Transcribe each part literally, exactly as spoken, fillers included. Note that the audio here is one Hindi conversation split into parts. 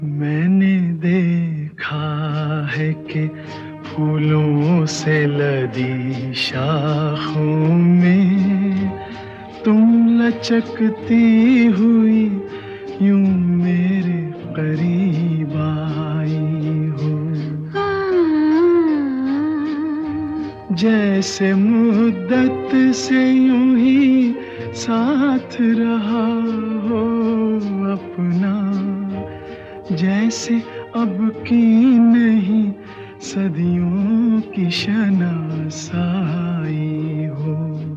मैंने देखा है कि फूलों से लदी शाखों में तुम लचकती हुई यूं मेरे करीब आई हो। जैसे मुद्दत से यूं ही साथ रहा हो अपना, जैसे अब की नहीं सदियों की शनासाई हो।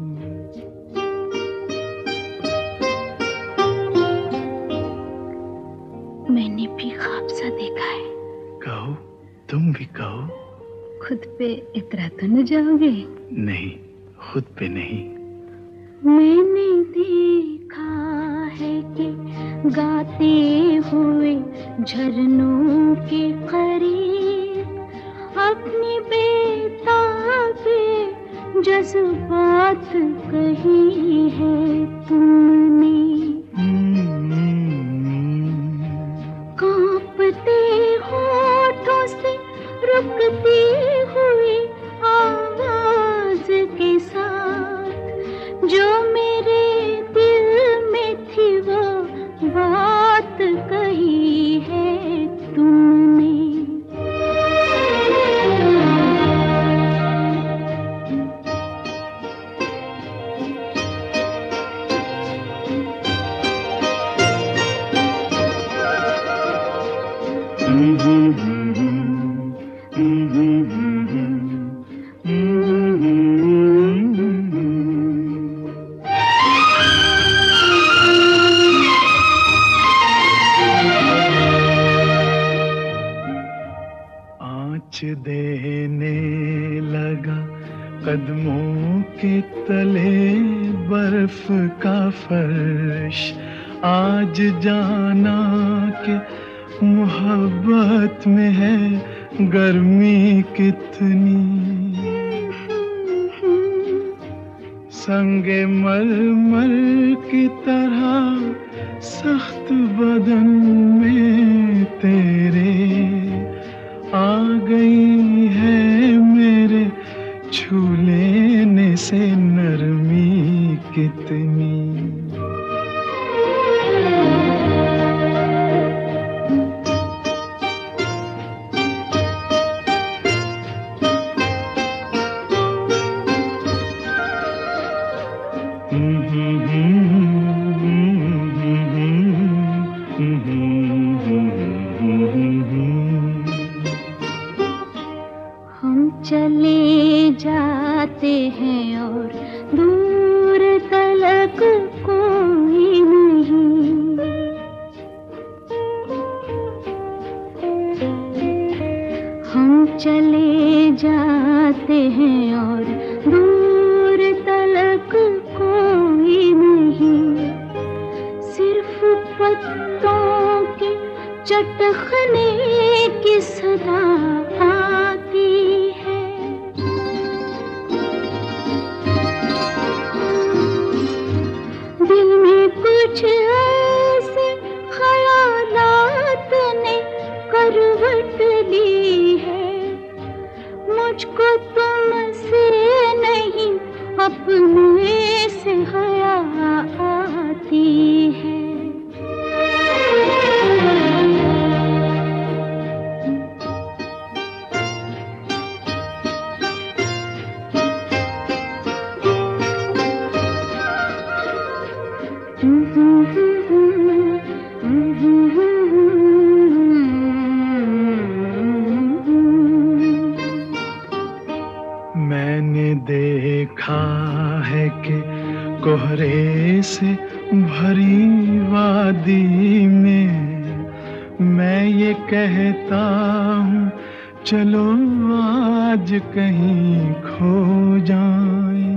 मैंने भी ख्वाब सा देखा है। कहो, तुम भी कहो। खुद पे इतरा तो न जाओगे? नहीं, खुद पे नहीं। मैंने देखा है कि गाते हुए झरनों के करीब अपनी बेताबी जज्बात कही है तुमने। कांपते होठों से रुकती हुई आवाज के साथ जो मेरे दिल में थी वो बात कही है तुमने। आँच देने लगा कदमों के तले बर्फ का फर्श, आज जाना कि मोहब्बत में है गर्मी कितनी। संगे मरमर की तरह सख्त बदन में तेरे आ गई है मेरे छू लेने से नरमी कितनी। हम चले जाते हैं और दूर तलक कोई नहीं। हम चले जाते हैं और दूर तलक कोई नहीं। सिर्फ पत्तों के चटखने की सदा आती है। दिल में कुछ ऐसे ख्यालात ने करवट ली है। मुझको तुमसे नहीं अपने से हया आती है। मैंने देखा है कि कोहरे से भरी वादी में मैं ये कहता हूँ चलो आज कहीं खो जाएं।